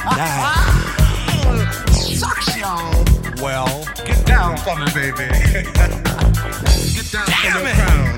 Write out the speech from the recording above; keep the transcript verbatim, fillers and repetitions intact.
Nice. Sucks, y'all. Well, get down for me, baby. Get down Damn for your it. crown.